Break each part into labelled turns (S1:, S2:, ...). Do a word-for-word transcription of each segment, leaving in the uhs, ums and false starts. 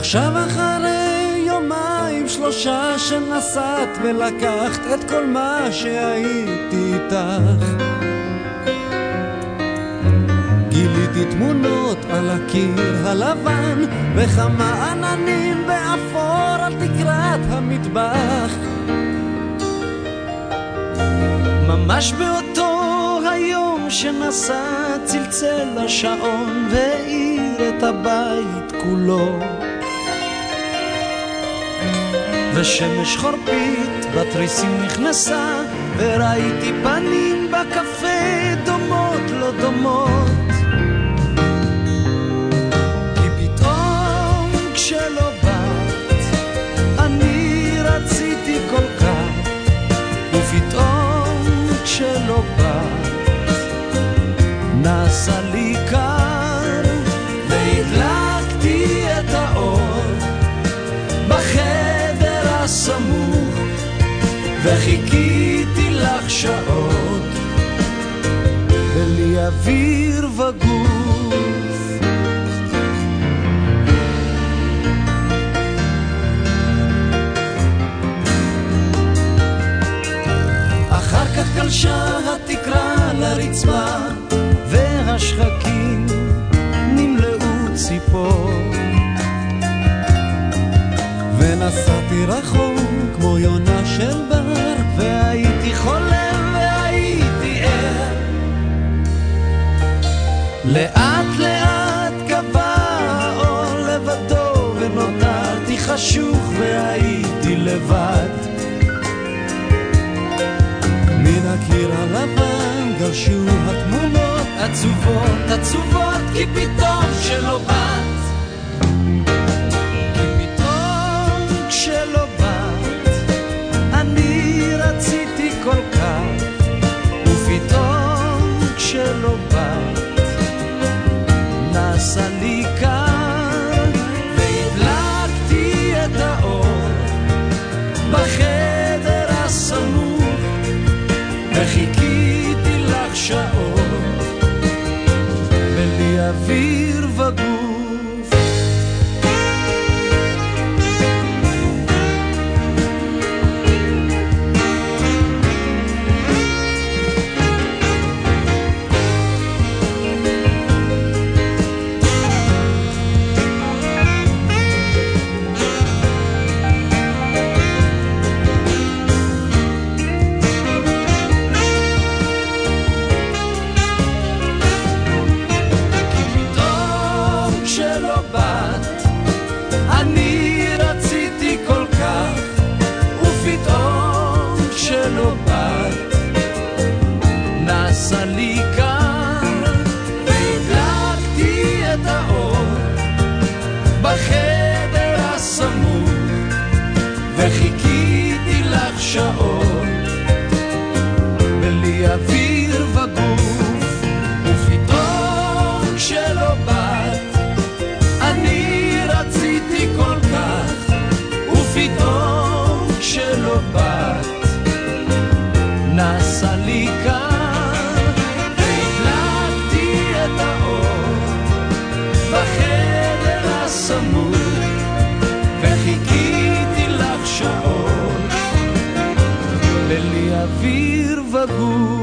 S1: עכשיו אחרי יומיים שלושה שנסעת ולקחת את כל מה שהייתי איתך, גיליתי תמונות על הקיר הלבן וכמה עננים באפור על תקרת המטבח. ממש באותו היום שנסע צלצל השעון והאיר את הבית כולו, ושמש חורפית בתריסים נכנסה וראיתי פנים בקפה דומות לא דומות. כי פתאום כשלא באת אני רציתי כל כך, ופתאום כשלא באת נעשה לי קר והדלקתי את האור בחדר הסמוך וחיכיתי לך שעות בלי אוויר וגוף. אחר כך גלשה התקרה לרצפה והשחקים נמלאו ציפור, ונסעתי רחוק כמו יונה של בר, והייתי חולם והייתי ער. לאט לאט קבע האור לבדו ונותרתי חשוך והייתי לבד. מן הקיר הלבן גרשו התמונות עצובות עצובות, כי פתאום שלא באת, כי פתאום כשלא באת אני רציתי כל כך, ופתאום כשלא באת נעשה לי קר והדלקתי את האור בחדר הסמוך וחיכיתי לך שעות בלי אוויר וגוף. נעשה לי קר והדלקתי את האור בחדר הסמוך וחיכיתי לך שעות בלי אוויר וגוף, ופתאום כשלא באת אני רציתי כל כך, ופתאום כשלא באת נעשה לי קר והדלקתי את האור בחדר הסמוך וחיכיתי לך שעות בלי אוויר וגוף.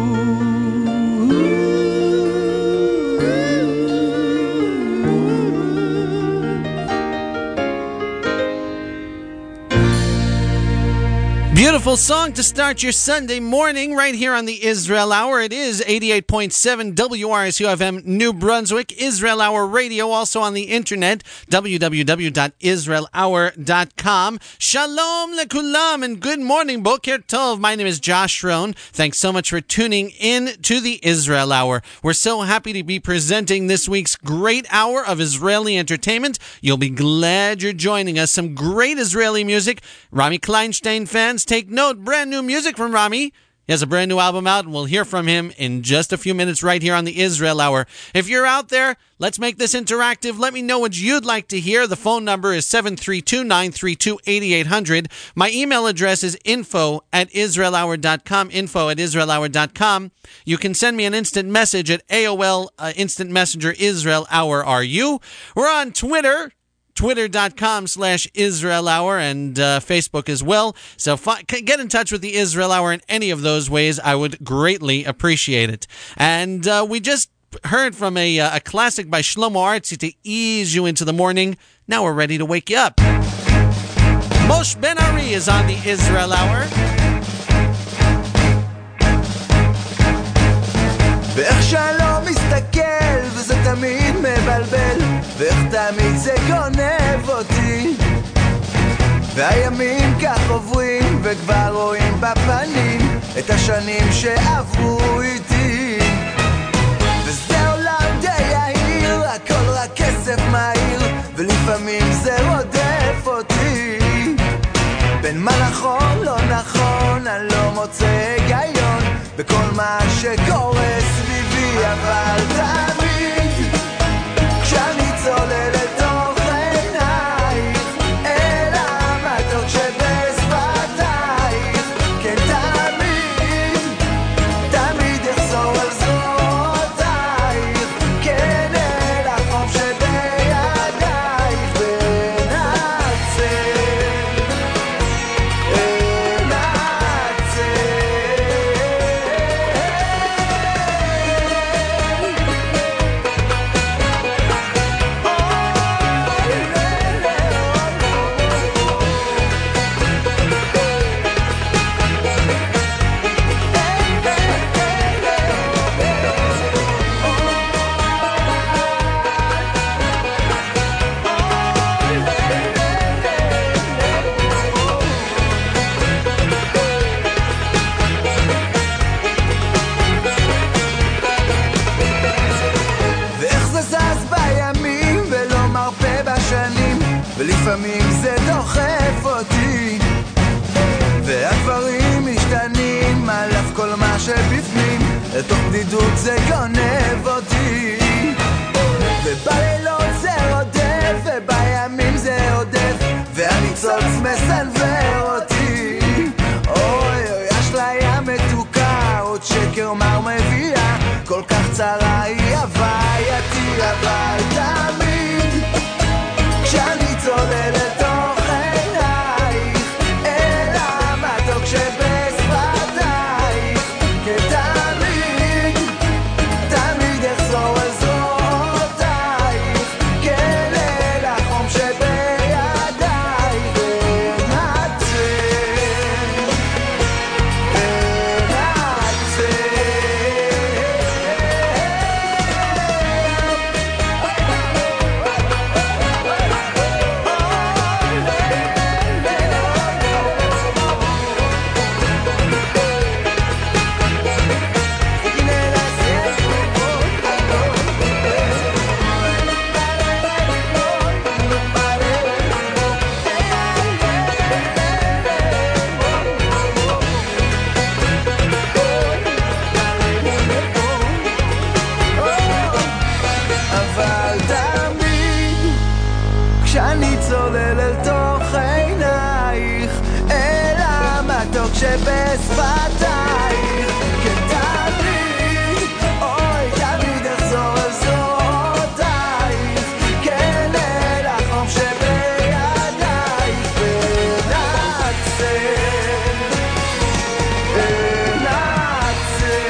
S2: Beautiful song to start your Sunday morning right here on the Israel Hour. It is eighty-eight point seven W R S U F M New Brunswick, Israel Hour Radio, also on the internet, w w w dot israel hour dot com. Shalom lekulam and good morning, Boker Tov. My name is Josh Rohn. Thanks so much for tuning in to the Israel Hour. We're so happy to be presenting this week's great hour of Israeli entertainment. You'll be glad you're joining us. Some great Israeli music. Rami Kleinstein fans, take note, brand new music from Rami. He has a brand new album out, and we'll hear from him in just a few minutes right here on the Israel Hour. If you're out there, let's make this interactive. Let me know what you'd like to hear. The phone number is seven three two, nine three two, eight eight zero zero. My email address is info at israel hour dot com, info at israel hour dot com. You can send me an instant message at A O L uh, Instant Messenger Israel Hour R U. We're on Twitter. twitter.com slash Israel Hour, and uh, Facebook as well. So fi- get in touch with the Israel Hour in any of those ways. I would greatly appreciate it. And uh, we just heard from a, uh, a classic by Shlomo Artzi to ease you into the morning. Now we're ready to wake you up. Moshe Ben Ari is on the Israel Hour.
S1: ואיך שאני לא מסתכל וזה תמיד מבלבל ואיך תמיד זה גונב אותי והימים כך עוברים וכבר רואים בפנים את השנים שעברו איתי וזה עולם די יהיר, הכל רק כסף מהיר ולפעמים זה רודף אותי בין מה נכון לא נכון אני לא מוצא היגיון בכל מה שקורה סביבי אבל תמיד כשאני צולל לתוך עינייך אל המתוק שבשפתייך כן תמיד תמיד אחזור על זרועותייך כן אל החום שבידייך ונעצר ולפעמים זה דוחף אותי והדברים משתנים על אף כל מה שבפנים לתוך בדידות זה גונב אותי ובלילות זה רודף ובימים זה עודף והניצוץ מסנבר אותי אוי אוי אשליה מתוקה עוד שקר מר מביאה כל כך צרה היא הווייתי אבל תמיד כשאני צולל לתוך עינייך אל המתוק שבשפתייך כן תמיד תמיד אחזור על זרועותייך כן אל החום שבידייך ונעצר ונעצר שבשפתייך כן תמיד אוי תמיד אחזור על זרועותייך כן אל החום שבידייך ונעצר ונעצר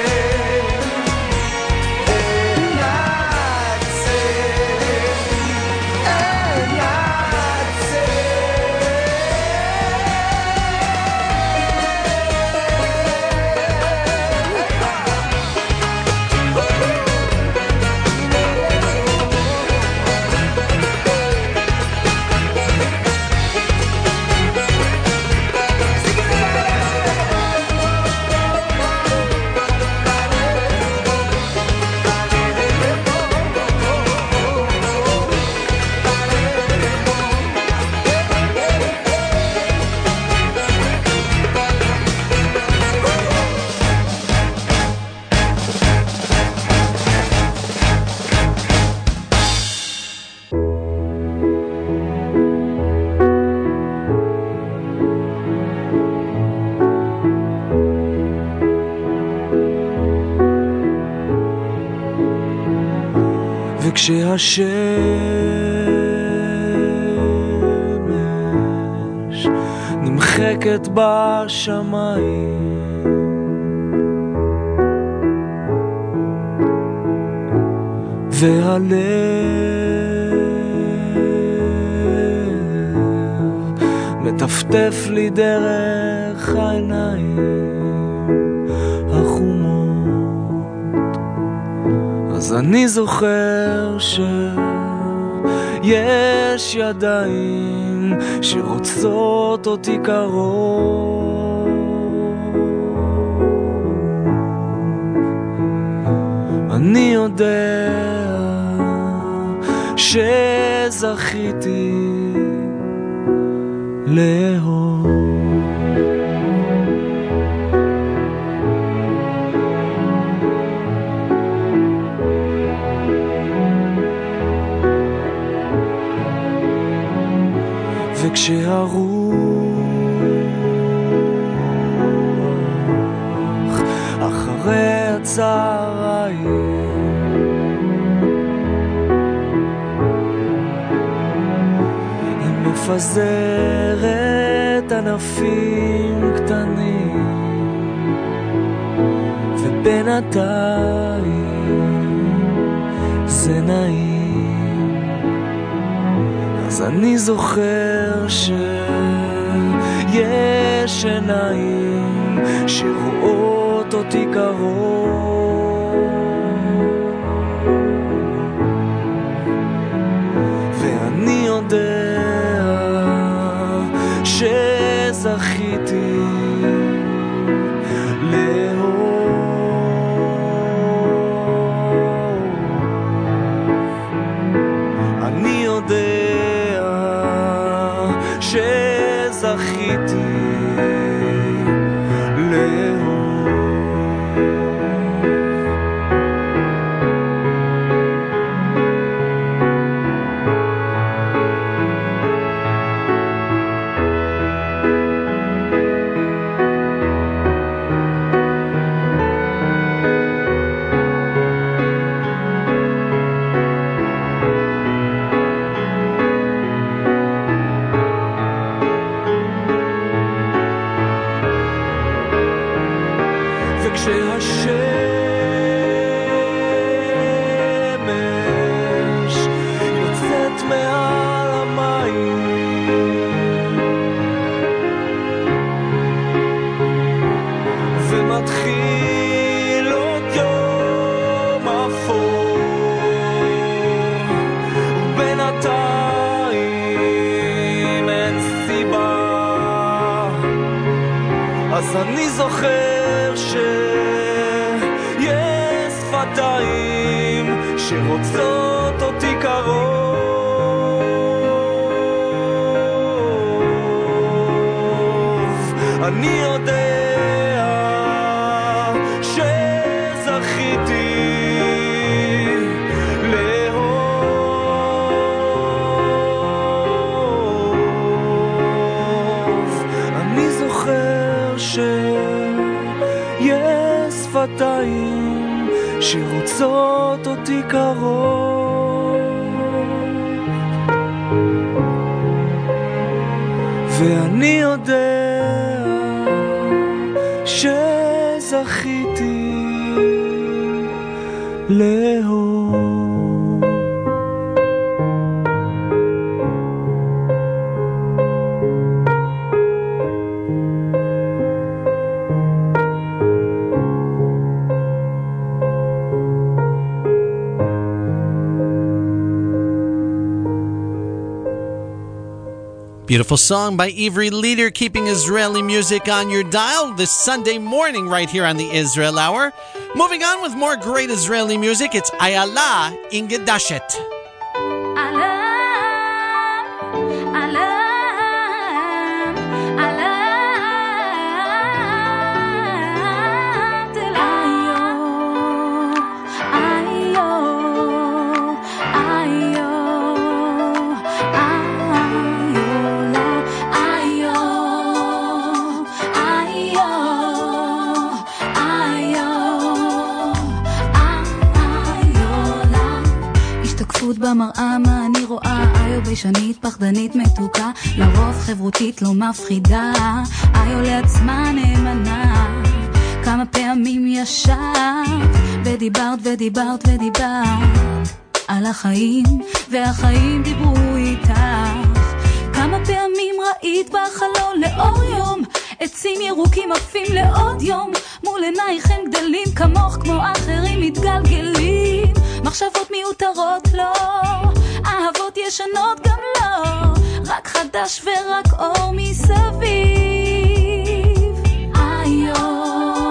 S3: וכשהשמש
S1: נמחקת בשמיים. והלב מטפטף לי דרך העיניים החומות. אז אני זוכר שיש ידיים שרוצות אותי קרוב. אני יודע שזכיתי לאהוב. וכשהרוח אחרי הצהריים מפזרת ענפים קטנים, ובינתיים זה נעים. אז אני זוכר שיש עיניים שרואות אותי קרוב, ואני יודע שזכיתי לאהוב. אני יודע שזכיתי לאהוב. אז אני זוכר שיש שפתיים שרוצות אותי קרוב. אני יודע שזכיתי לאהוב. אני זוכר שיש שפתיים שרוצות אותי קרוב, ואני יודע שזכיתי לאהוב.
S2: Beautiful song by Ivry Leader, keeping Israeli music on your dial this Sunday morning right here on the Israel Hour. Moving on with more great Israeli music, it's Ayala Ingedashet.
S3: ביישנית, פחדנית, מתוקה, לרוב חברותית לא מפחידה, איו לעצמה נאמנה. כמה פעמים ישבת ודיברת ודיברת ודיברת על החיים, והחיים דיברו איתך. כמה פעמים ראית בחלון לאור יום עצים ירוקים עפים לעוד יום, מול עינייך הם גדלים כמוך כמו אחרים מתגלגלים. מחשבות מיותרות לא, אהבות ישנות גם לא, רק חדש ורק אור מסביב. איו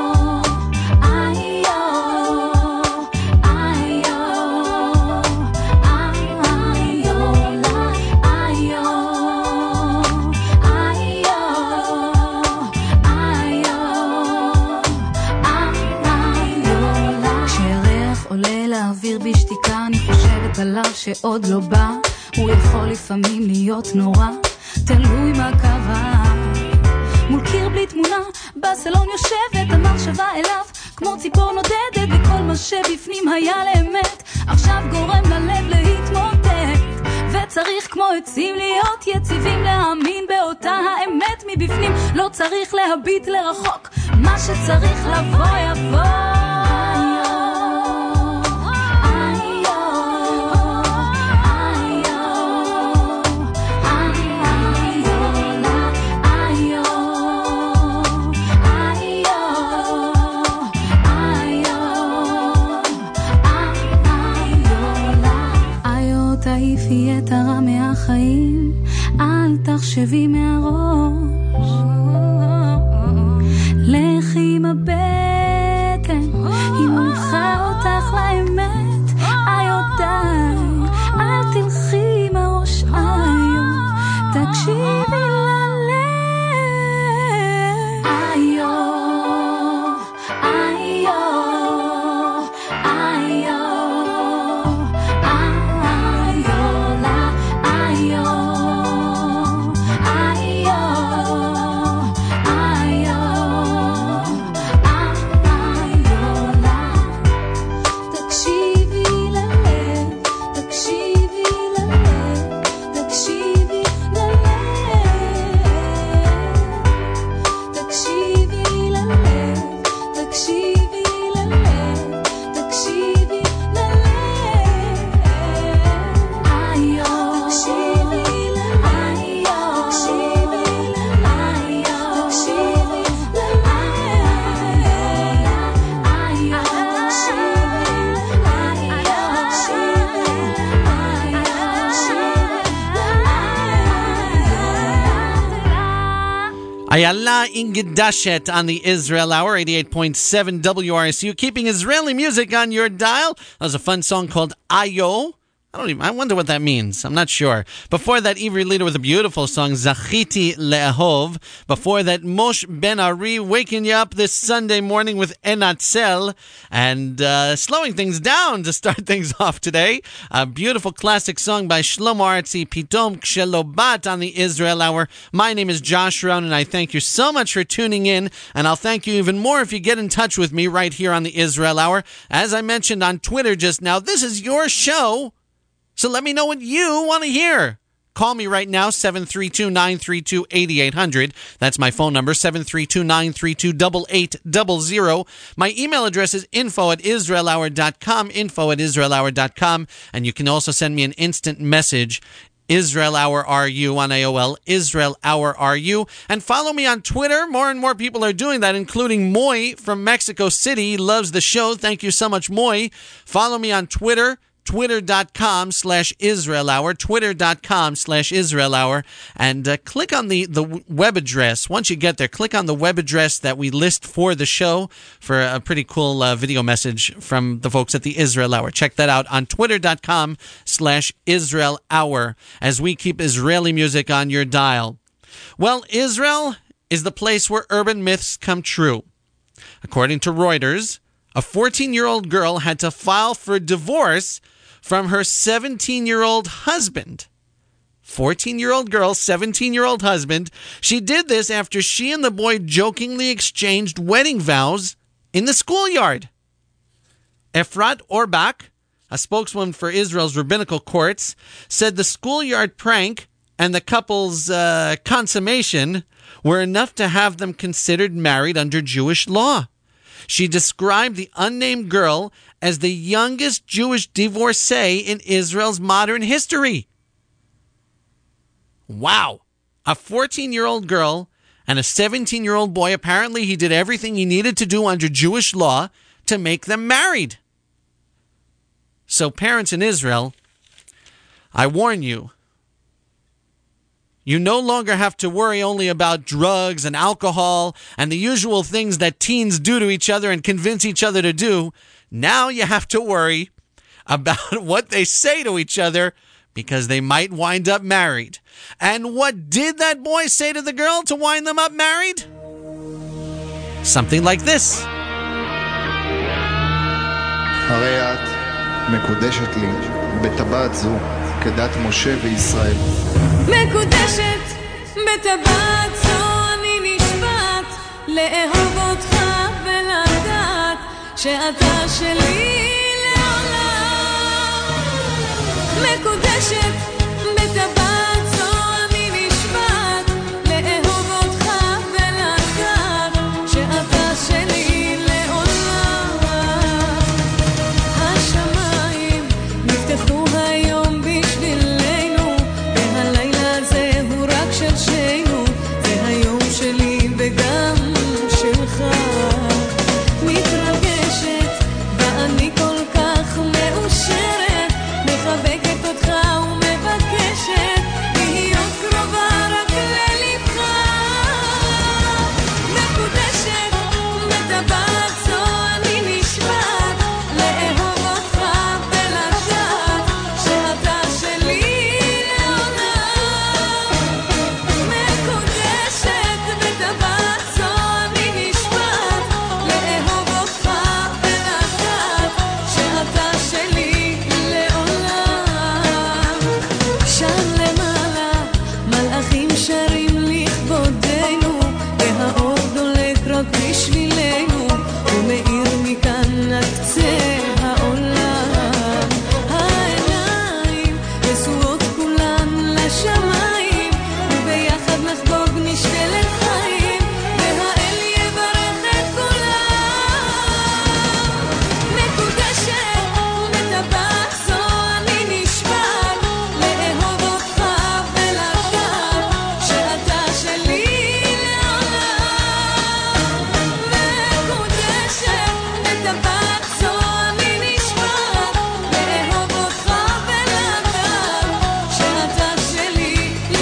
S3: בשתיקה אני חושבת עליו שעוד לא בא, הוא יכול לפעמים להיות נורא, תלוי מה קרה. מול קיר בלי תמונה, בסלון יושבת המחשבה אליו, כמו ציפור נודדת, וכל מה שבפנים היה לאמת, עכשיו גורם ללב להתמוטט. וצריך כמו עצים להיות יציבים, להאמין באותה האמת מבפנים, לא צריך להביט לרחוק, מה שצריך לבוא יבוא. תעיפי את הרע מהחיים, אל תחשבי מהראש, לכי עם הבטן, היא מוליכה אותך לאמת. איו די, אל תלכי עם הראש, איו תקשיבי ללב. איו איו איו
S2: Ayala Ingedashet on the Israel Hour, eighty-eight point seven W R S U, keeping Israeli music on your dial. That was a fun song called Ayo. I don't even, I wonder what that means. I'm not sure. Before that, Ivri Leader with a beautiful song, Zachiti Le'ahov. Before that, Moshe Ben Ari waking you up this Sunday morning with Enatzel and uh, slowing things down to start things off today. A beautiful classic song by Shlomo Artzi, Pitom Kshelobat on the Israel Hour. My name is Josh Rohn, and I thank you so much for tuning in, and I'll thank you even more if you get in touch with me right here on the Israel Hour. As I mentioned on Twitter just now, this is your show. So let me know what you want to hear. Call me right now, seven three two, nine three two, eight eight zero zero. That's my phone number, seven three two, nine three two, eight eight zero zero. My email address is info at israel hour dot com, info at israel hour dot com. And you can also send me an instant message, Israel Hour R U on A O L, Israel Hour R U. And follow me on Twitter. More and more people are doing that, including Moy from Mexico City. He loves the show. Thank you so much, Moy. Follow me on Twitter. Twitter.com slash Israel Hour, Twitter.com slash Israel Hour, and uh, click on the, the web address. Once you get there, click on the web address that we list for the show for a pretty cool uh, video message from the folks at the Israel Hour. Check that out on Twitter.com slash Israel Hour as we keep Israeli music on your dial. Well, Israel is the place where urban myths come true. According to Reuters, a fourteen-year-old girl had to file for divorce from her seventeen-year-old husband. fourteen-year-old girl, seventeen-year-old husband. She did this after she and the boy jokingly exchanged wedding vows in the schoolyard. Efrat Orbach, a spokeswoman for Israel's rabbinical courts, said the schoolyard prank and the couple's uh, consummation were enough to have them considered married under Jewish law. She described the unnamed girl as the youngest Jewish divorcee in Israel's modern history. Wow. A fourteen-year-old girl and a seventeen-year-old boy. Apparently he did everything he needed to do under Jewish law to make them married. So parents in Israel, I warn you, you no longer have to worry only about drugs and alcohol and the usual things that teens do to each other and convince each other to do. Now you have to worry about what they say to each other because they might wind up married. And what did that boy say to the girl to wind them up married? Something like this.
S4: הרי את מקודשת לי בטבעת זו כדת משה וישראל.
S5: מקודשת בטבעת זו אני נשבעת לאהוב אותך ולדעת שאתה שלי לעולם. מקודשת בטבעת זו אני נשבעת לאהוב אותך ולדעת שאתה שלי לעולם. השמיים נפתחו היום בשבילנו והלילה הזה הוא רק של שנינו, זה היום שלי וגם שלך. מתרגשת ואני כל כך מאושרת, מחבקת אותך ומבקשת להיות קרובה רק ללבך. מקודשת בטבעת זו אני נשבעת לאהוב אותך ולדעת שאתה שלי לעולם. מקודשת בטבעת זו אני נשבעת לאהוב אותך ולדעת שאתה שלי לעולם. שם למעלה מלאכים שרים לכבודנו והאור דולק רק בשבילנו ומאיר מכאן עד קצה העולם. העיניים נשואות כולן לשמיים וביחד נחגוג נשתה לחיים והאל יברך את כולם. מקודשת בטבעת זו אני נשבעת לאהוב אותך ולדעת שאתה שלי לעולם. מקודשת בטבעת זו אני נשבעת לאהוב אותך ולדעת שאתה שלי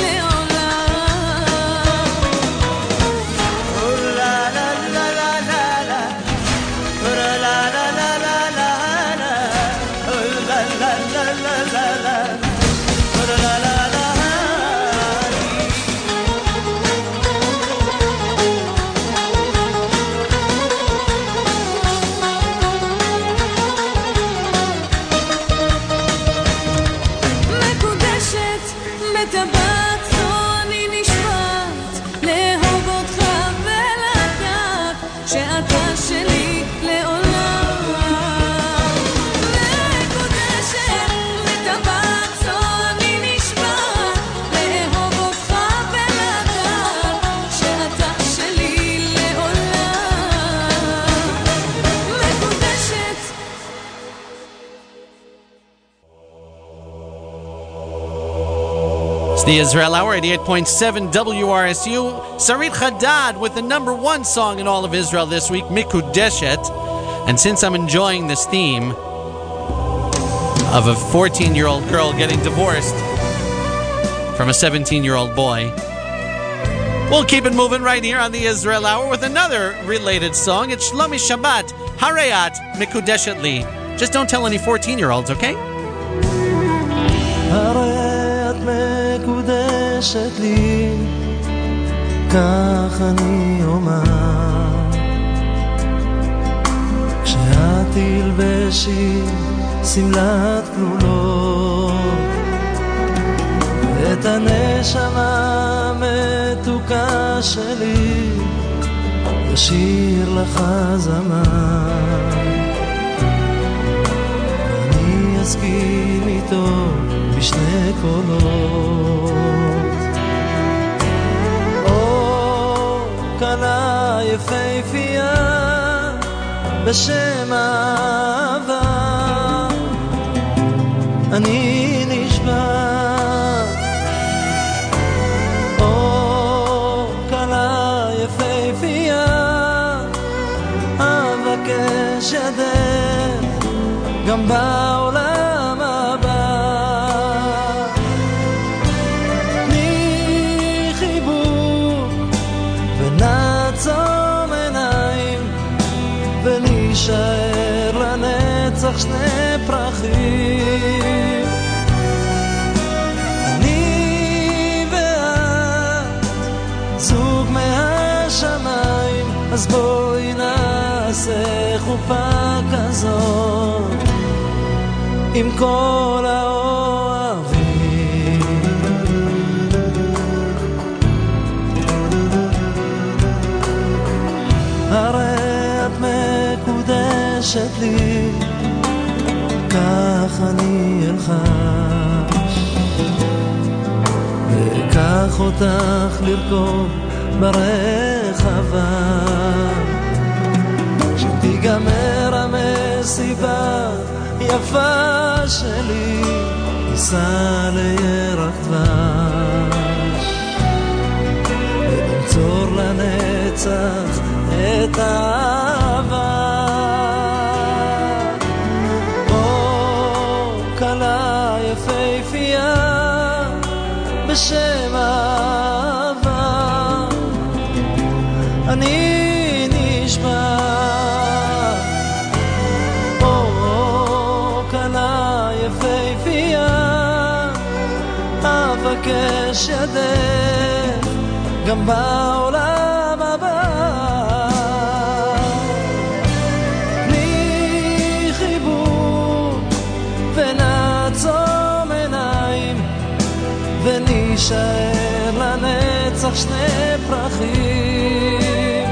S5: מקודשת בטבעת זו אני נשבעת לאהוב אותך ולדעת שאתה שלי לעולם. מקודשת בטבעת זו אני נשבעת לאהוב אותך ולדעת שאתה שלי לעולם. מקודשת.
S2: It's the Israel Hour, eighty-eight point seven W R S U. Sarit Haddad with the number one song in all of Israel this week, Mikudeshet. And since I'm enjoying this theme of a fourteen-year-old girl getting divorced from a seventeen-year-old boy, we'll keep it moving right here on the Israel Hour with another related song. It's Shlomi Shabbat, Harayat Mikudeshet Li. Just don't tell any fourteen-year-olds, okay?
S6: הרי את מקודשת לי, כך אני אומר, כשאת תלבשי שמלת כלולות, את הנשמה המתוקה שלי ישיר לך זמר. אני מסכים איתו בשני קולות. או קלה יפהפייה בשם אהבה, אני נשבע. או קלה יפהפייה אבקש ידך גם בעולם הבא. תני חיבוק ונעצום עיניים ונשאר לנצח שני פרחים. אני ואת זוג מהשמיים, אז בואי נעשה חופה כזאת עם כל האוהבים. הרי את מקודשת לי, כך אני אלחש, וקח אותך לרקוב ברחבה. כשתיגמר המסיבה יפה שלי, ניסע לירח דבש וננצור לנצח את האהבה. או קלה יפהפייה בשם אהבה, אני נשבע. אבקש ידך גם בעולם הבא. תני חיבוק ונעצום עיניים ונשאר לנצח שני פרחים.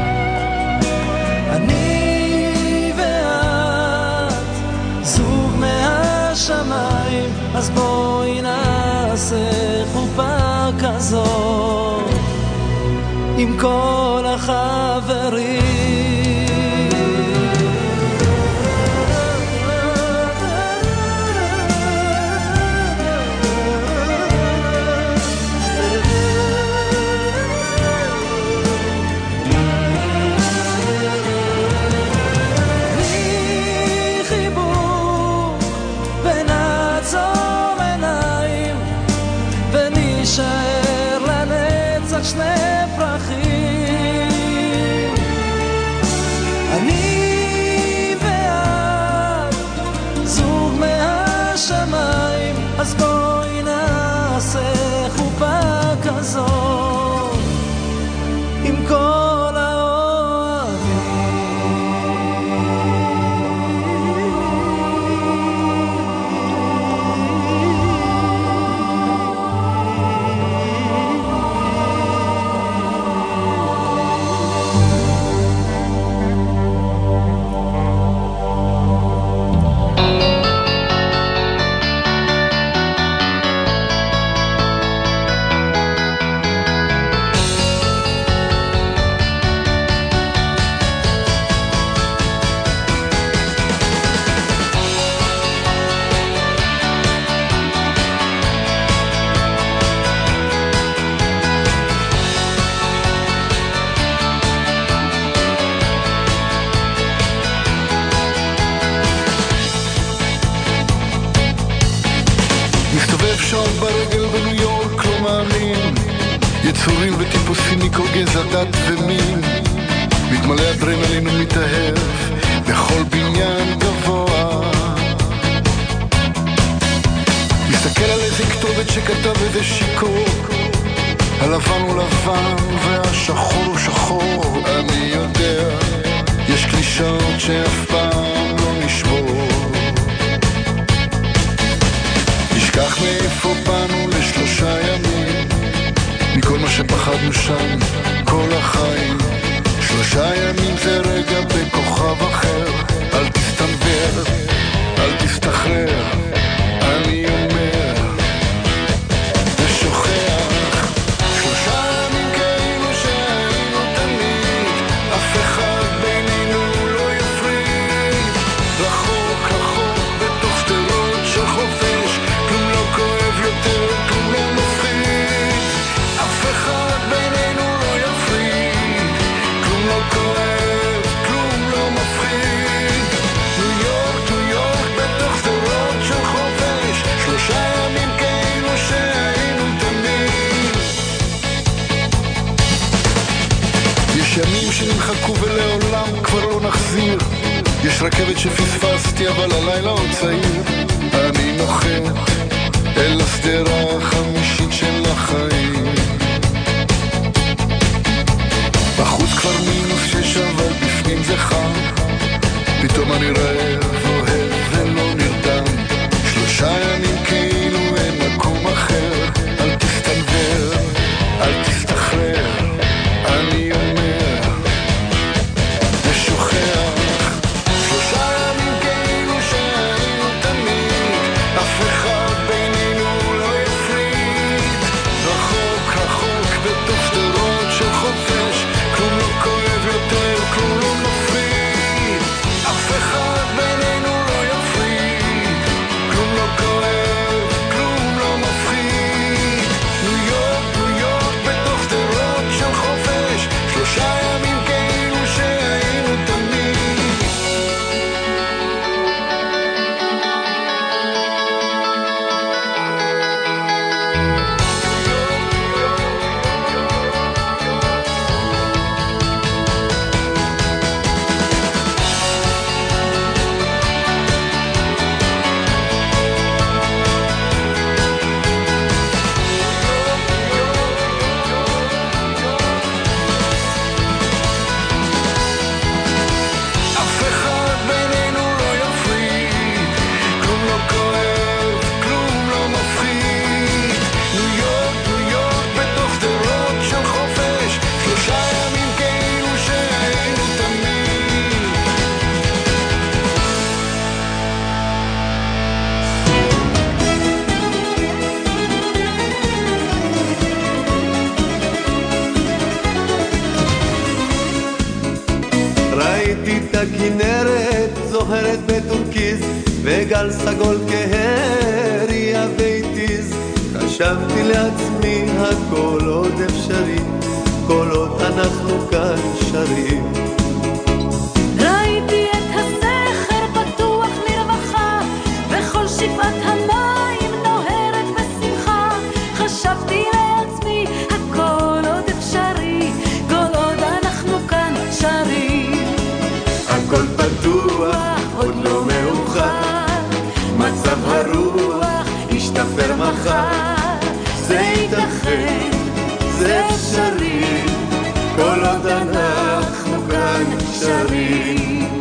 S6: אני ואת זוג מהשמיים, אז בואי נעשה חופה כזאת עם כל החברים. שני פרחים. אני ואת זוג מהשמיים, אז בואי נעשה חופה כזאת עם כל
S4: ברגל בניו יורק, לא מאמין, יצורים וטיפוסים מכל גזע, דת ומין, מתמלא אדרנלין ומתאהב בכל בניין גבוה. מסתכל על איזה כתובת שכתב איזה שיקור, הלבן הוא לבן והשחור הוא שחור. אני יודע, יש קלישאות שאף פעם לא נשבור. נשכח מאיפה באנו לשלושה ימים, מכל מה שפחדנו שם כל החיים. שלושה ימים זה רגע בכוכב אחר, אל תסתנבר, אל תסתחרר. יש ימים שנמחקו ולעולם כבר לא נחזיר. יש רכבת שפספסתי אבל הלילה עוד צעיר. אני נוחת אל הסדרה החמישית של החיים. בחוץ כבר מינוס שש אבל בפנים זה חם. פתאום אני רעב, אוהב ולא נרדם. שלושה ימים כאילו אין מקום אחר. אל תסתנבר, אל תסתחרר, אני אומר ושוכח. שלושה ימים כאילו שהיינו תמיד, אף אחד בינינו לא יפריד. רחוק רחוק בתוך שדרות של חופש, כלום לא כואב יותר, כלום לא מפריד. אף אחד בינינו לא יפריד, כלום לא כואב, כלום לא מפחיד. ניו יורק, ניו יורק בתוך שדרות של חופש, שלושה ימים כאילו שהיינו תמיד. אף אחד בינינו לא יפריד, כלום לא כואב, כלום לא מפחיד. ניו יורק, ניו יורק בתוך שדרות של חופש, שלושה ימים כאילו שהיינו תמיד.
S7: ראיתי את הכנרת זוהרת בטורקיז וגל סגול כהריה והתיז. חשבתי לעצמי הכל עוד אפשרי כל עוד אנחנו כאן שרים.
S5: ראיתי את הסכר פתוח לרווחה וכל שפעת המים נוהרת בשמחה. חשבתי לעצמי הכל עוד אפשרי כל עוד אנחנו כאן שרים.
S7: הכל פתוח עוד לא מאוחר, מצב הרוח ישתפר מחר. זה ייתכן, זה אפשרי כל עוד אנחנו כאן שרים.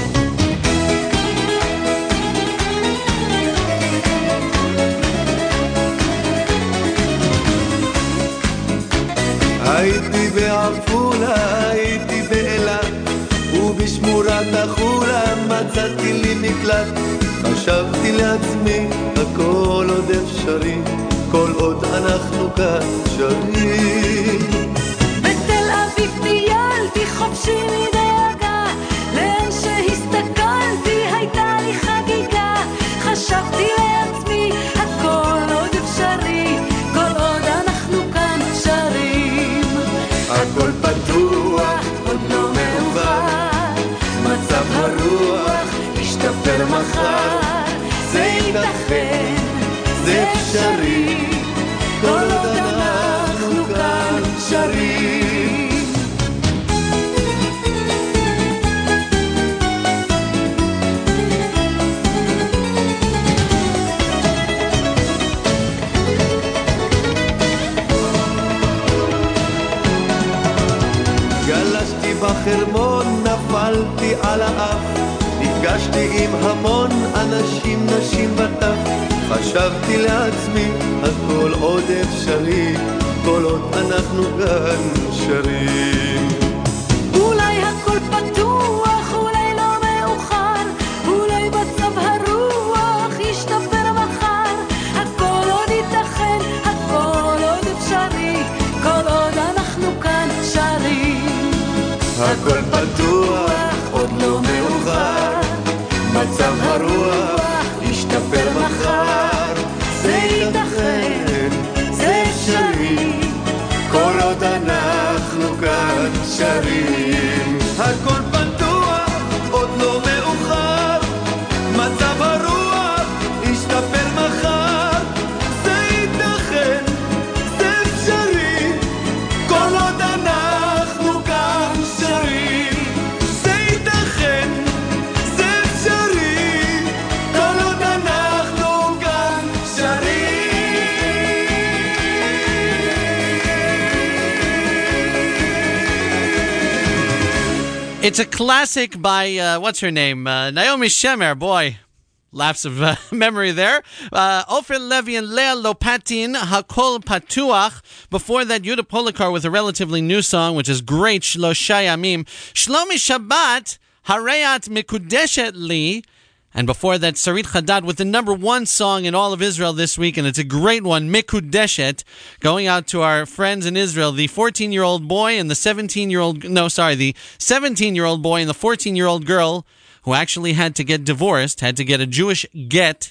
S7: הייתי בעפולה, הייתי באילת ובשמורת החולה מצאתי לי מקלט. חשבתי לעצמי הכל עוד אפשרי כל עוד אנחנו כאן שרים.
S5: בתל אביב טיילתי חופשי מדאגה, לאן שהסתכלתי הייתה לי חגיגה. חשבתי לעצמי הכל עוד אפשרי כל עוד אנחנו כאן שרים.
S7: הכל פתוח עוד לא מאוחר, מצב הרוח ישתפר מחר. זה ייתכן, זה אפשרי כל עוד אנחנו כאן שרים. גלשתי בחרמון, נפלתי על האף, נפגשתי עם המון אנשים, נשים וטף. חשבתי לעצמי הכל עוד אפשרי כל עוד אנחנו כאן שרים.
S5: אולי הכל פתוח, אולי לא מאוחר, אולי מצב הרוח ישתפר מחר. הכל עוד ייתכן, הכל עוד אפשרי כל עוד אנחנו כאן שרים.
S7: הכל פתוח עוד לא מאוחר, מצב הרוח ישתפר מחר. זה ייתכן, זה אפשרי כל עוד אנחנו כאן שרים. הכל פתוח עוד לא מאוחר, מצב הרוח ישתפר מחר. זה ייתכן, זה אפשרי כל עוד אנחנו כאן
S2: It's a classic by, uh, what's her name? Uh, Naomi Shemer, boy. Lapse of uh, memory there. Uh, Ofer Levy and Leah Lopatin, Hakol Patuach. Before that, Yuda Polakar with a relatively new song, which is great, Shlosha Yamim. Shlomi Shabbat, Harayat Mikudeshet Li. And before that, Sarit Chadad with the number one song in all of Israel this week, and it's a great one, Mikudeshet, going out to our friends in Israel, the fourteen-year-old boy and the seventeen-year-old, no, sorry, the seventeen-year-old boy and the fourteen-year-old girl who actually had to get divorced, had to get a Jewish get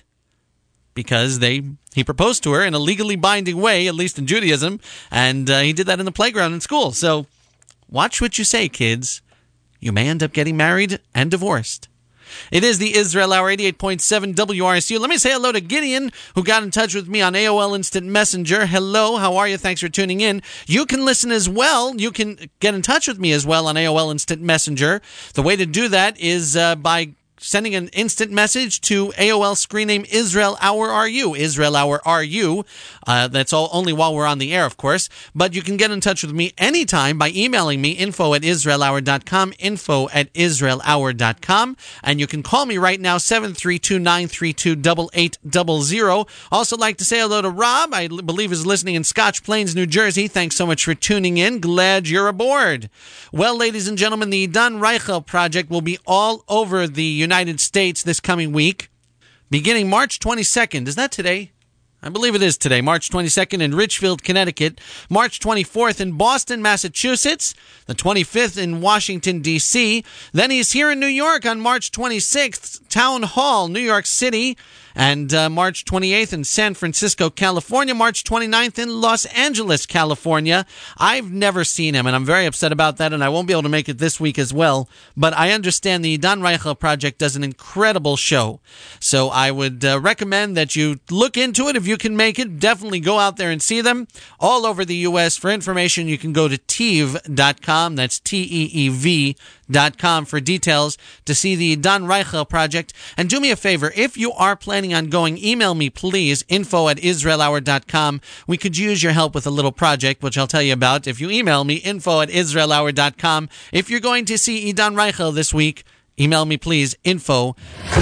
S2: because they he proposed to her in a legally binding way, at least in Judaism, and uh, he did that in the playground in school. So watch what you say, kids. You may end up getting married and divorced. It is the Israel Hour, eighty-eight point seven W R S U. Let me say hello to Gideon, who got in touch with me on A O L Instant Messenger. Hello, how are you? Thanks for tuning in. You can listen as well. You can get in touch with me as well on A O L Instant Messenger. The way to do that is uh, by sending an instant message to A O L screen name Israel Hour R U. Israel Hour R U. Uh, that's all only while we're on the air, of course. But you can get in touch with me anytime by emailing me, info at israel hour dot com, info at israel hour dot com. And you can call me right now, seven three two, nine three two, eight eight zero zero. Also like to say hello to Rob, I believe is listening in Scotch Plains, New Jersey. Thanks so much for tuning in. Glad you're aboard. Well, ladies and gentlemen, the Dan Reichel Project will be all over the United States this coming week, beginning March twenty-second. Is that today? I believe it is today, March twenty-second in Richfield, Connecticut, March twenty-fourth in Boston, Massachusetts, the twenty-fifth in Washington, D C Then he's here in New York on March twenty-sixth, Town Hall, New York City, and uh, March twenty-eighth in San Francisco, California, March twenty-ninth in Los Angeles, California. I've never seen him, and I'm very upset about that, and I won't be able to make it this week as well, but I understand the Dan Reichel Project does an incredible show, so I would uh, recommend that you look into it if you can make it. Definitely go out there and see them all over the U S. For information, you can go to T E E V dot com, that's T E E V dot com for details to see the Dan Reichel Project. And do me a favor, if you are planning on going, email me please, info at israel hour dot com. We could use your help with a little project, which I'll tell you about if you email me, info at israel hour dot com. If you're going to see Dan Reichel this week, email me please, info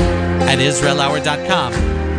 S2: at israel hour dot com.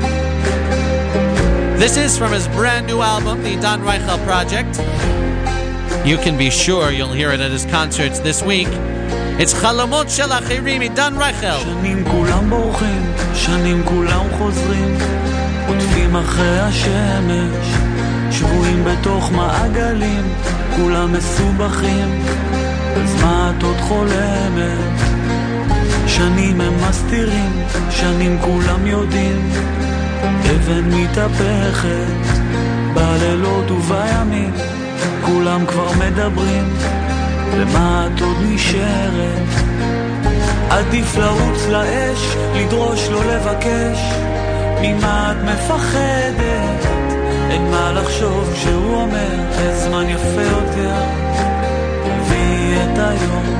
S2: This is from his brand new album, the Dan Reichel Project. You can be sure you'll hear it at his concerts this week. It's חלומות של אחרים מדן רייכל.
S6: שנים כולם בורחים, שנים כולם חוזרים, עוטפים אחרי השמש, שבועים בתוך מעגלים, כולם מסובכים, אז מה את עוד חולמת? שנים הם מסתירים, שנים כולם יודעים, אבן מתהפכת, בלילות ובימים, כולם כבר מדברים, למה את עוד נשארת? עדיף לרוץ לאש, לדרוש לא לבקש, ממה את מפחדת? אין מה לחשוב כשהוא אומר, הזמן יפה יותר, תביא את היום.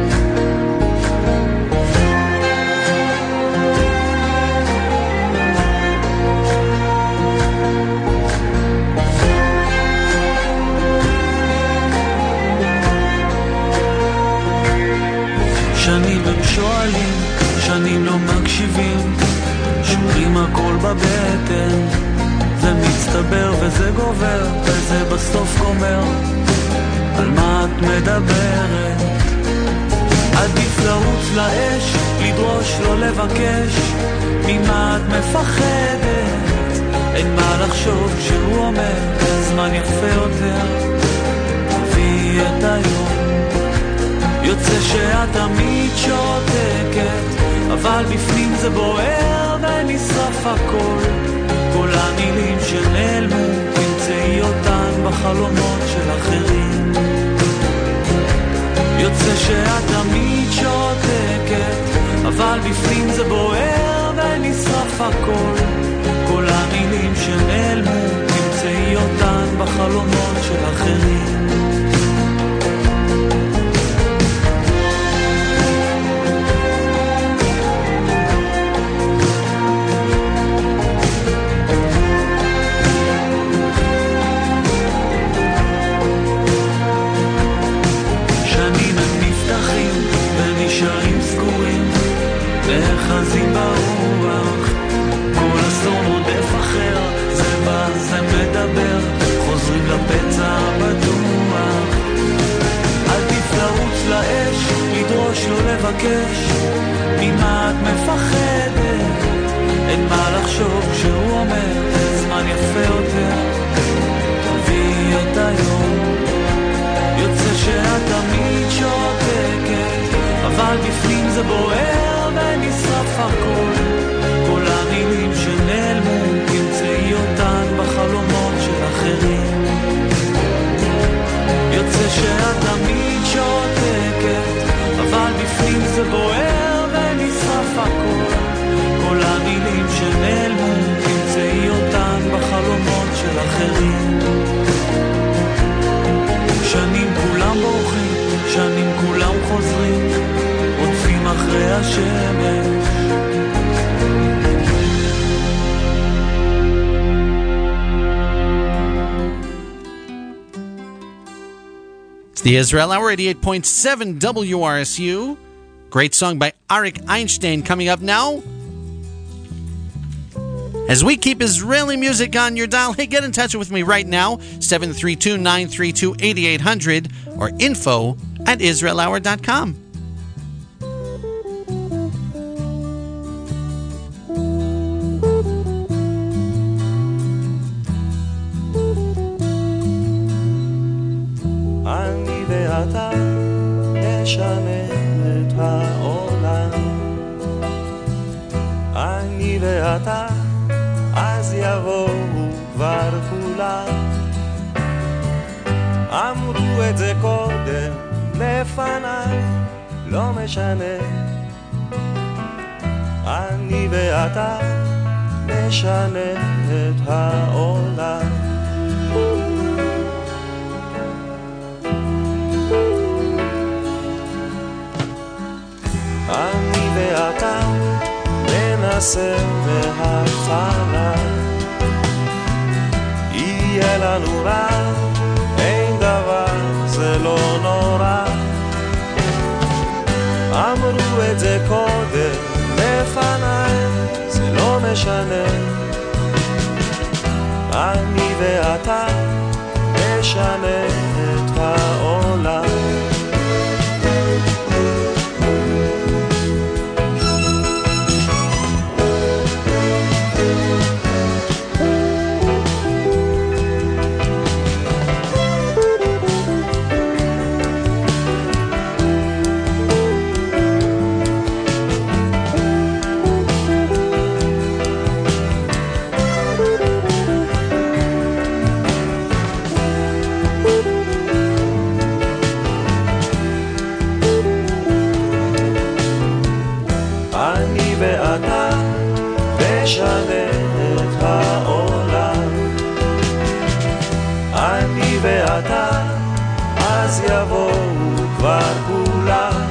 S6: שנים הם שואלים, שנים לא מקשיבים, שומרים הכל בבטן, זה מצטבר וזה גובר, וזה בסוף גומר, על מה את מדברת? עדיף לרוץ לאש, לדרוש לא לבקש, ממה את מפחדת? אין מה לחשוב כשהוא אומר, הזמן יפה יותר, תביא את היום. יוצא שאת תמיד שותקת, אבל בפנים זה בוער ונשרף הכל, כל המילים שנעלמו, תמצאי אותן בחלומות של אחרים. יוצא שאת תמיד שותקת, אבל בפנים זה בוער ונשרף הכל, כל המילים שנעלמו, תמצאי אותן בחלומות של אחרים. מבקש, ממה את מפחדת? אין מה לחשוב כשהוא אומר, זמן יפה יותר, תביאי את היום. יוצא שאת תמיד שותקת, אבל בפנים זה בוער ונשרף הכל. כל המילים שנעלמו, תמצאי אותן בחלומות של אחרים. יוצא שאת תמיד שותקת, אבל בפנים זה בוער ונשרף הכל. כל המילים שנעלמו, תמצאי אותן בחלומות של אחרים. שנים כולם בורחים, שנים כולם חוזרים, רודפים אחרי השמש.
S2: It's the Israel Hour, eighty-eight point seven W R S U. Great song by Arik Einstein coming up now. As we keep Israeli music on your dial, hey, get in touch with me right now, seven three two, nine three two, eight eight hundred or info at israel hour dot com.
S7: אני ואתה נשנה את העולם, אני ואתה אז יבואו כבר כולם. אמרו את זה קודם לפניי, לא משנה, אני ואתה נשנה את העולם. אני ואתה ננסה מההתחלה, יהיה לנו רע, אין דבר, זה לא נורא. אמרו את זה קודם לפניי, זה לא משנה, אני ואתה נשנה את העולם. נשנה את העולם, אני ואתה אז יבואו כבר כולם.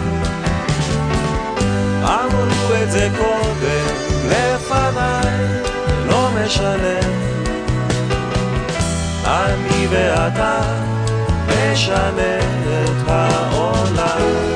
S7: אמרו את זה קודם לפניי, לא משנה, אני ואתה נשנה את העולם.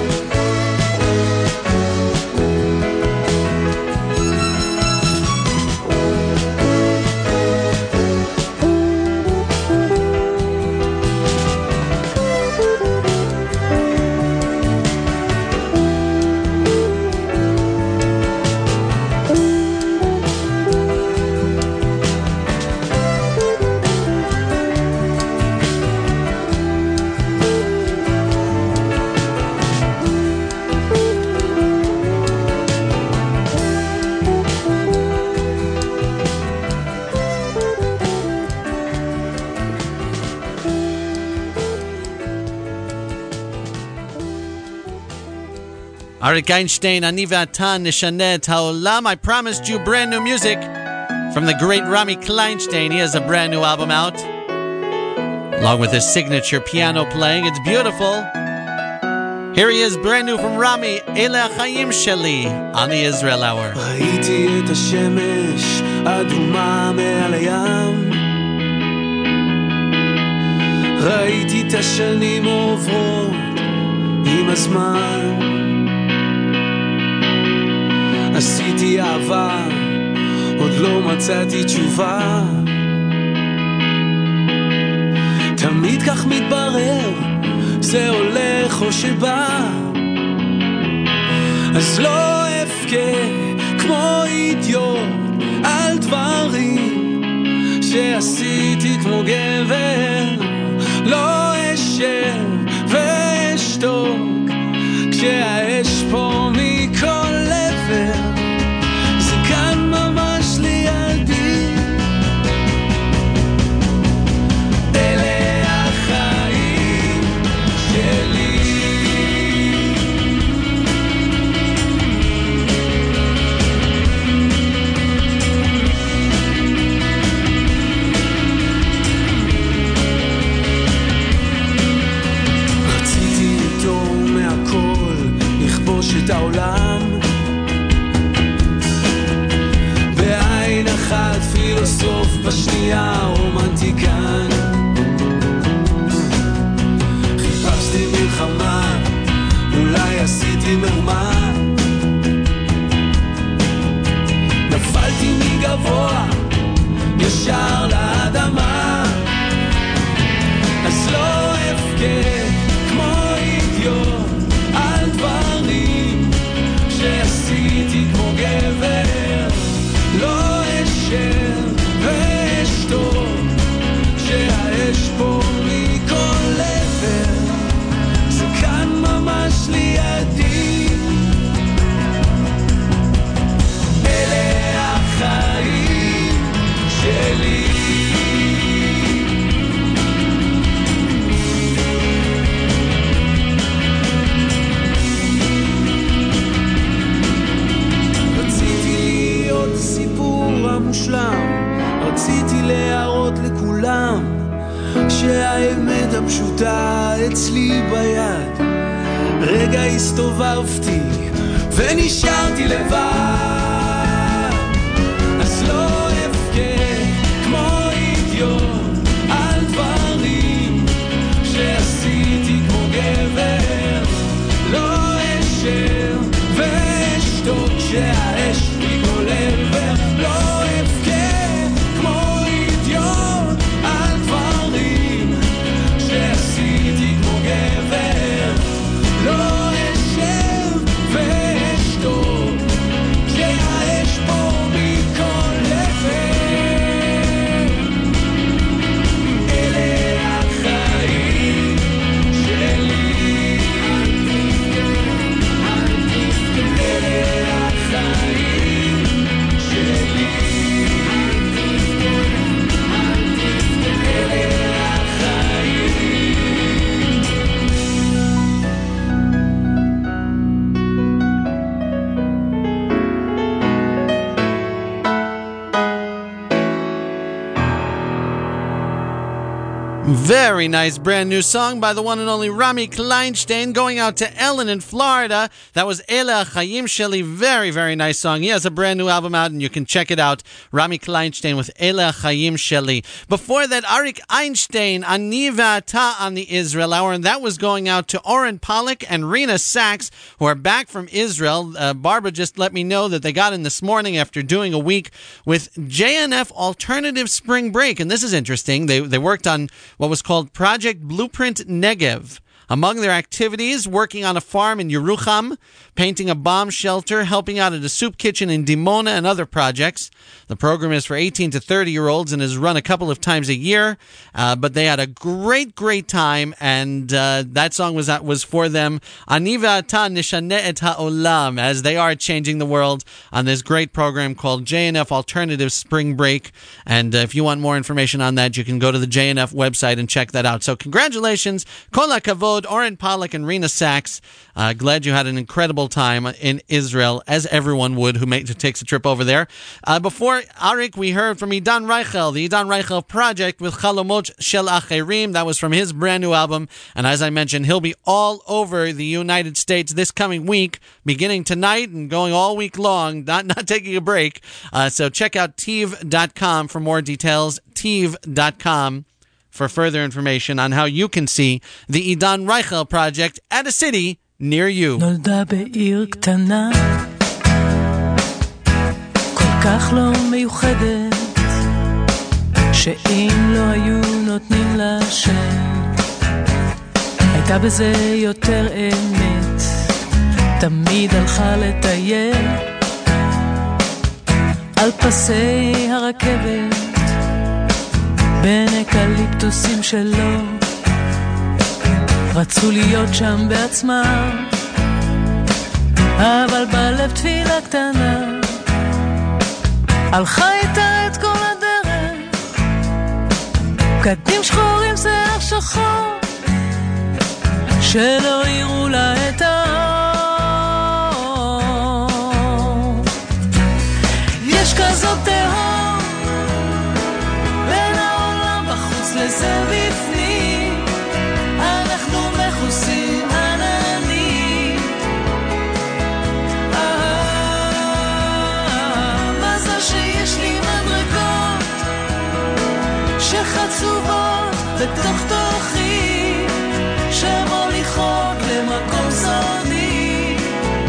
S2: Arik Einstein, Ani Ve'ata Neshana et Ha'olam. I promised you brand new music from the great Rami Kleinstein. He has a brand new album out, along with his signature piano playing. It's beautiful. Here he is, brand new from Rami, Ele HaChaim Sheli, on the Israel Hour.
S8: ראיתי את השמש אדומה מעל הים, ראיתי את השנים עוברות עם הזמן, עשיתי אהבה, עוד לא מצאתי תשובה, תמיד כך מתברר, זה הולך או שבא, אז לא אבכה כמו אידיוט על דברים שעשיתי כמו גבר. לא אשב ואשתוק כשהאש פה מכל עבר. זה כאן ממש לידי, אלה החיים שלי. רציתי איתו מהכל לכבוש את העולם, בעין אחת פילוסוף, בשנייה רומנטיקן. חיפשתי מלחמה, אולי עשיתי מהומה, נפלתי מגבוה ישר לאדמה. אז לא אבכה כמו אידיוט על דברים שעשיתי כמו גבר. לא אשב ואשתוק שהאש פה מכל עבר. זה כאן ממש לידי, אלה החיים שלי. המושלם, רציתי להראות לכולם שהאמת הפשוטה אצלי ביד. רגע הסתובבתי ונשארתי לבד. אז לא אבכה כמו אידיוט על דברים שעשיתי כמו גבר. לא אשב ואשתוק שהאש מכל עבר. לא אבכה כמו אידיוט על דברים שעשיתי כמו גבר. לא אשב ואשתוק שהאש פה מכל עבר. אלה החיים שלי, אלה החיים שלי.
S2: Very nice brand new song by the one and only Rami Kleinstein, going out to Ellen in Florida. That was Ela Chaim Sheli. Very, very nice song. He has a brand new album out and you can check it out. Rami Kleinstein with Ela Chaim Sheli. Before that, Arik Einstein, Ani Ve'ata on the Israel Hour, and that was going out to Oren Pollack and Rena Sachs, who are back from Israel. Uh, Barbara just let me know that they got in this morning after doing a week with J N F Alternative Spring Break. And this is interesting. They, they worked on what was called Project Blueprint Negev. Among their activities, working on a farm in Yerucham, painting a bomb shelter, helping out at a soup kitchen in Dimona, and other projects. The program is for eighteen to thirty-year-olds and is run a couple of times a year. Uh, but they had a great, great time, and uh, that song was was for them. Ani ve'ata nishaneh et ha'olam, as they are changing the world on this great program called J N F Alternative Spring Break. And uh, if you want more information on that, you can go to the J N F website and check that out. So congratulations, Kol HaKavod, Oren Pollack and Rena Sachs. Uh, glad you had an incredible time in Israel, as everyone would who, make, who takes a trip over there. Uh, before Arik, we heard from Idan Reichel, the Idan Reichel Project with Chalomot Shel Acherim. That was from his brand new album. And as I mentioned, he'll be all over the United States this coming week, beginning tonight and going all week long, not, not taking a break. Uh, so check out tiv dot com for more details, tiv dot com. for further information on how you can see the Idan Reichel Project at a city near you.
S9: נולדה בעיר קטנה, כל כך לא מיוחדת, שאם לא היו נותנים לה שם, הייתה בזה יותר אמת, תמיד הלכה לטייל על פסי הרכבת בין אקליפטוסים שלו, רצו להיות שם בעצמם, אבל בלב תפילה קטנה הלכה איתה את כל הדרך, בגדים שחורים שיער שחור שלא יראו לה את האור. יש כזאת תהום בין העולם בחוץ לזה בפנים, אנחנו מכוסים עננים. מזל שיש לי מדרגות שחצובות בתוך תוכי, שמוליכות למקום סודי.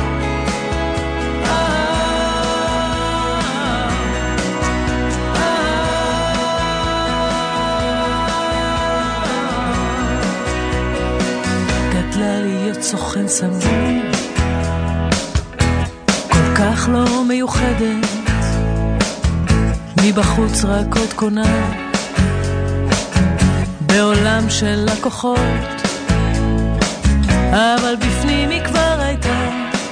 S9: גדלה להיות סוכן סמוי, כל כך לא מיוחדת, מבחוץ רק עוד קונה, בעולם של לקוחות, אבל בפנים היא כבר הייתה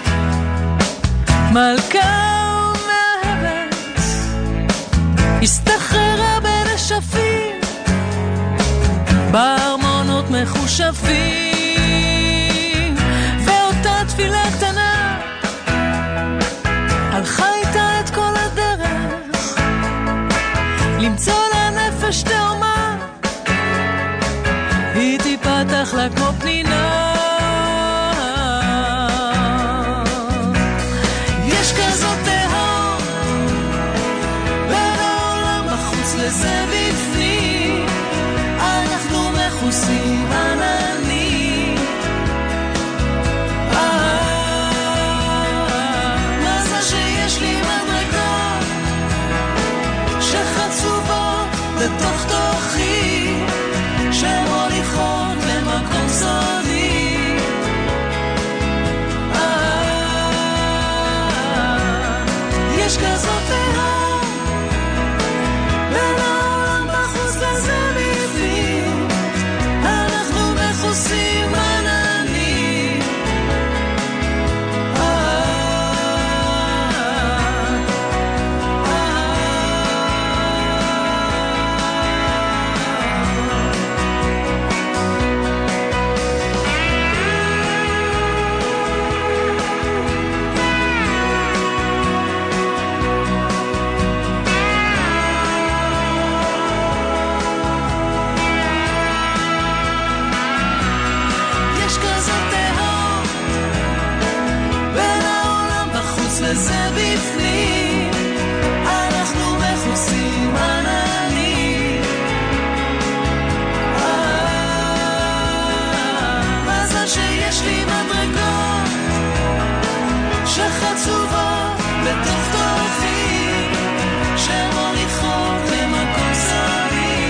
S9: מלכה ומאהבת, הסתחררה בין השפים בארמונות מחושפים, ואותה תפילה קטנה הלכה איתה את כל הדרך, למצוא לה נפש תאומה, היא תיפתח לה כמו פנינה. יש כזאת תהום בין העולם בחוץ לזה בפנים, אנחנו מכוסים עננים. מזל שיש לי מדרגות שחצובות לתוך תוכי, שמוליכות למקום סודי. יש כזאת תהום בין העולם בחוץ לזה בפנים, אנחנו מכוסים עננים. זה בפנים, אנחנו מכוסים עננים. מזל שיש לי מדרגות שחצובות בתוך תוכי, שמוליכות למקום סודי.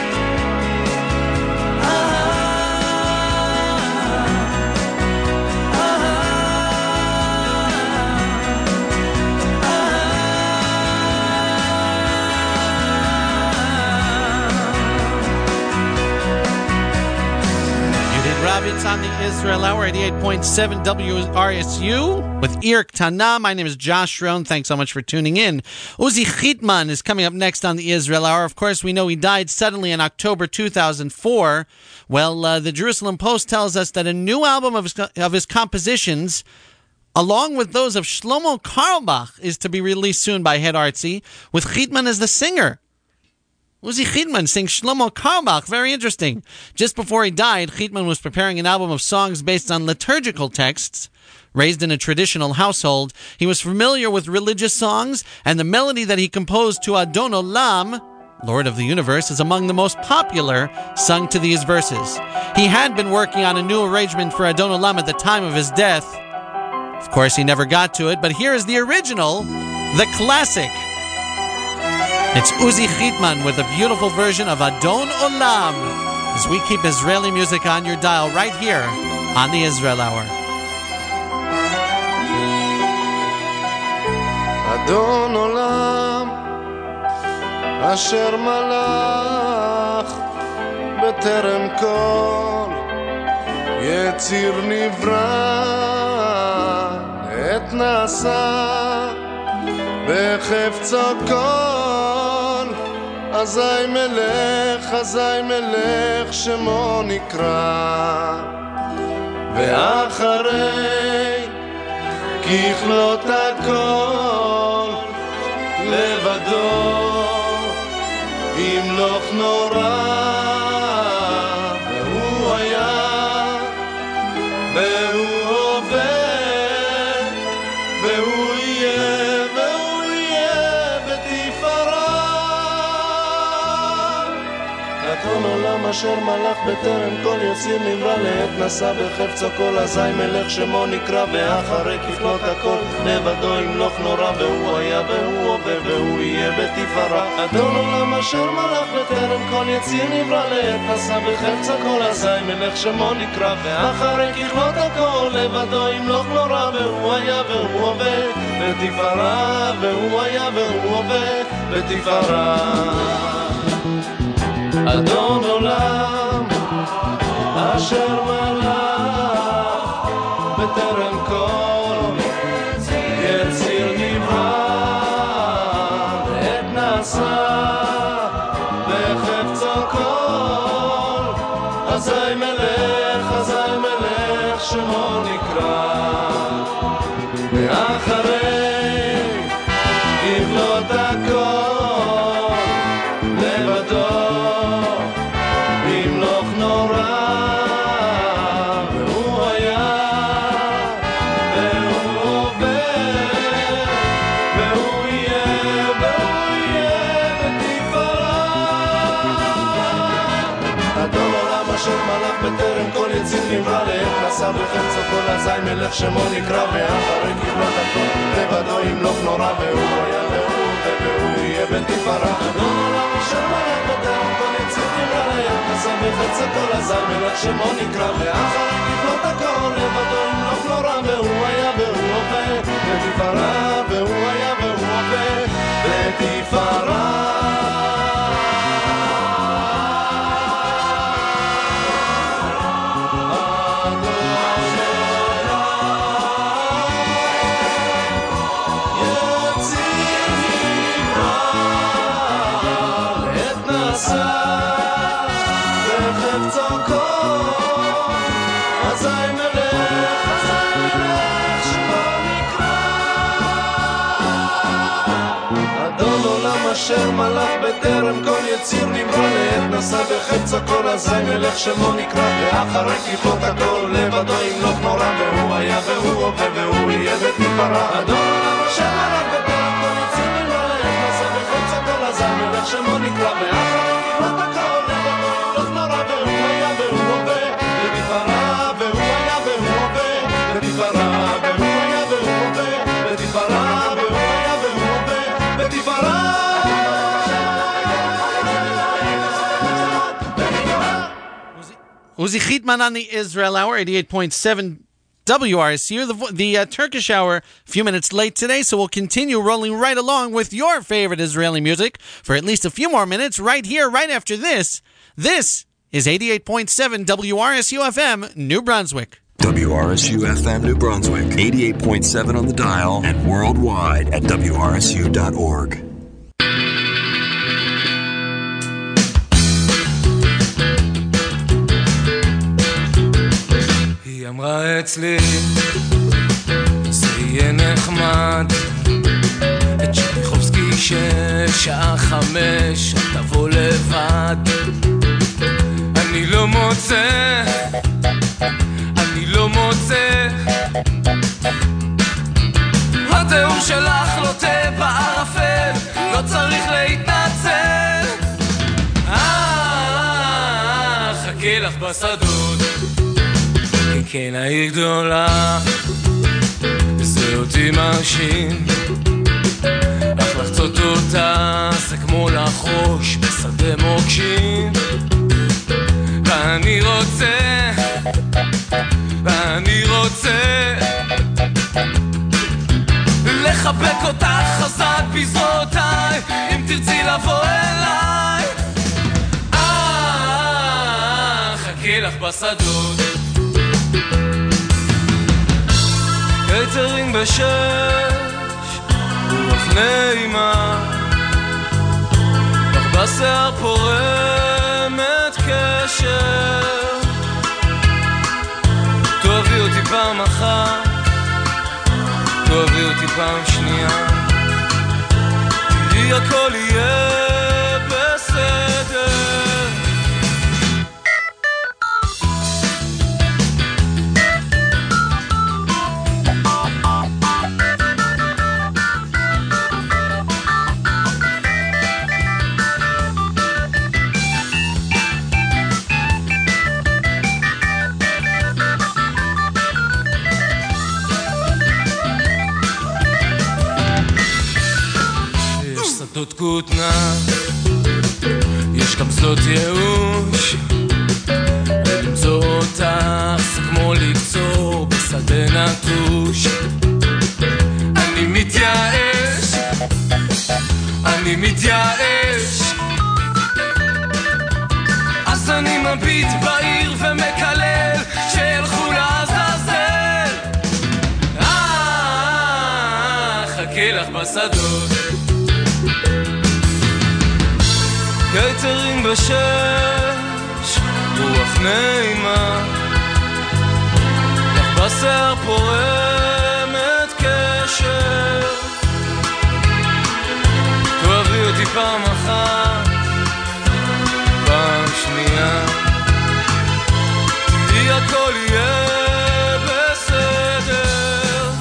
S2: It's on the Israel Hour, eighty-eight point seven W R S U with Ir Ktana. My name is Josh Rohn. Thanks so much for tuning in. Uzi Chitman is coming up next on the Israel Hour. Of course, we know he died suddenly in October two thousand four. Well, uh, the Jerusalem Post tells us that a new album of his, of his compositions, along with those of Shlomo Carlebach, is to be released soon by Head Artsy, with Chitman as the singer. Uzi Chitman sings Shlomo Carlebach. Very interesting. Just before he died, Chitman was preparing an album of songs based on liturgical texts. Raised in a traditional household, he was familiar with religious songs, and the melody that he composed to Adon Olam, Lord of the Universe, is among the most popular sung to these verses. He had been working on a new arrangement for Adon Olam at the time of his death. Of course, he never got to it, but here is the original, the classic. It's Uzi Chitman with a beautiful version of Adon Olam, as we keep Israeli music on your dial right here on the Israel Hour.
S4: אדון עולם אשר מלך בטרם כל יציר נברא עת נעשה בחפצו כל אזי מלך אזי מלך שמו נקרא ואחרי ככלות הכל לבדו ימלוך נורא והוא היה והוא הווה והוא יהיה והוא יהיה בתפארה אדון עולם אשר מלך בטרם כל יציר נברא לעת נשא בחפצו כל אזי מלך שמו נקרא ואחרי ככלות הכל לבדו ימלוך נורא והוא היה והוא הווה והוא יהיה בתפארה אדון עולם אשר מלך בטרם כל יציר נברא לעת נשא בחפצו כל אזי מלך שמו נקרא ואחרי ככלות הכל לבדו ימלוך נורא והוא היה והוא הווה בתפארה והוא היה והוא הווה בתפארה אדון עולם אשר מלך בטרם כל יציר נברא עת נעשה בחפצו כל אזי מלך אזי מלך שמו נקרא ואחרי ככלות הכל לבדו נברא לעת נשא בחפצו כל אזי מלך שמו נקרא ואחרי ככלות הכל לבדו ימלוך נורא והוא היה והוא והוא יהיה בתפארה אדון עולם אשר מלך בטרם כל יציר נברא לעת נשא בחפצו כל אזי מלך שמו נקרא ואחרי ככלות הכל לבדו ימלוך נורא והוא היה והוא הווה בתפארה והוא היה והוא הווה בתפארה אשר מלך בטרם כל יציר נברא לעת נשא בחפצו כל אזי מלך שמו נקרא ואחרי ככלות הכל לבדו ימלוך נורא והוא היה והוא הווה והוא יהיה בתפארה אדון עולם אשר מלך בטרם כל יציר נברא לעת נשא בחפצו כל אזי מלך שמו נקרא ואחרי ככלות הכל לבדו ימלוך נורא והוא היה והוא הווה בתפארה והוא היה והוא הווה בתפארה והוא היה והוא הווה בתפארה והוא היה והוא הווה בתפארה
S2: Uzi Chitman on the Israel Hour, eighty-eight point seven W R S U. The, the uh, Turkish Hour, a few minutes late today, so we'll continue rolling right along with your favorite Israeli music for at least a few more minutes right here, right after this. This is eighty-eight point seven W R S U F M, New Brunswick.
S10: W R S U F M New Brunswick, eighty-eight point seven on the dial and worldwide at W R S U dot org.
S11: היא אמרה אצלי, זה יהיה נחמד, את צ'רניחובסקי של שעה חמש, תבוא לבד. אני לא מוצא, אני לא מוצא, התיאור שלך לוטה בערפל, לא צריך להתנצל. אה, חכה לך בשדות, כן העיר גדולה, זה אותי מרשים, אך לחצות אותה זה כמו לחרוש בשדה מוקשים. ואני רוצה, ואני רוצה לך אחבק אותך חזק בזרועותיי, אם תרצי לבוא אליי. אה, חכי לך בשדות. קיצרים בשש, רוח נעימה, לך בשיער פורמת קשר. תאהבי אותי פעם אחת, תאהבי אותי פעם שנייה, תראי הכל יהיה בסדר. שדות כותנה, יש גם שדות ייאוש, ולמצוא אותך זה כמו לקצור בשדה נטוש. אני מתייאש, אני מתייאש, אז אני מביט בעיר ומקלל שילכו לעזאזל. אה, חכי לך בשדות. קיצרים בשש, רוח נעימה, לך בשיער פורמת קשר. תאהבי אותי פעם אחת, פעם שנייה, תראי הכל יהיה בסדר.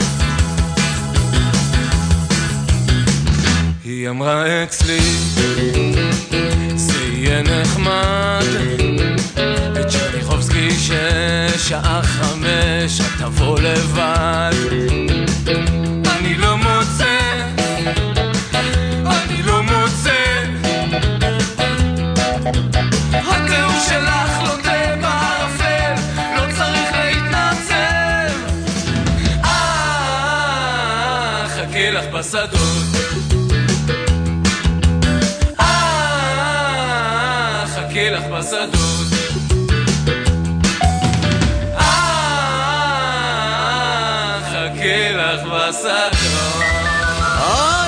S11: היא אמרה אצלי זה יהיה נחמד, את שרניחובסקי ששעה חמש את תבוא לבד. אני לא מוצא, אני לא מוצא, התיאור שלך לוטה בערפל, לא צריך להתנצל. אה, חכי לך בשדות. חכי לך בשדות. אה, חכי לך בשדות.
S2: Oh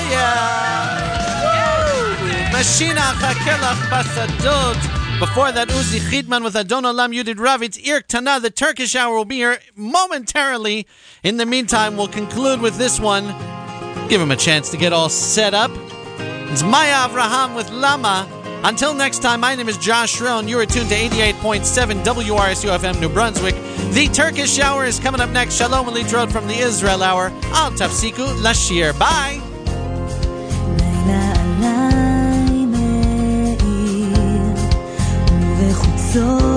S2: yeah! Mashina, חכה לך בשדות. Before that, Uzi Chidman with Adon Olam Yudid Rav. It's Ir Tana. The Turkish hour will be here momentarily. In the meantime, we'll conclude with this one. Give him a chance to get all set up. It's Maya Avraham with Lama. Until next time, my name is Josh Rill, and you are tuned to eighty-eight point seven W R S U F M New Brunswick. The Turkish Hour is coming up next. Shalom and Litrot from the Israel Hour. Al Tafsiku Lashir. Bye.
S3: לילה עליי מאיר ובחוצות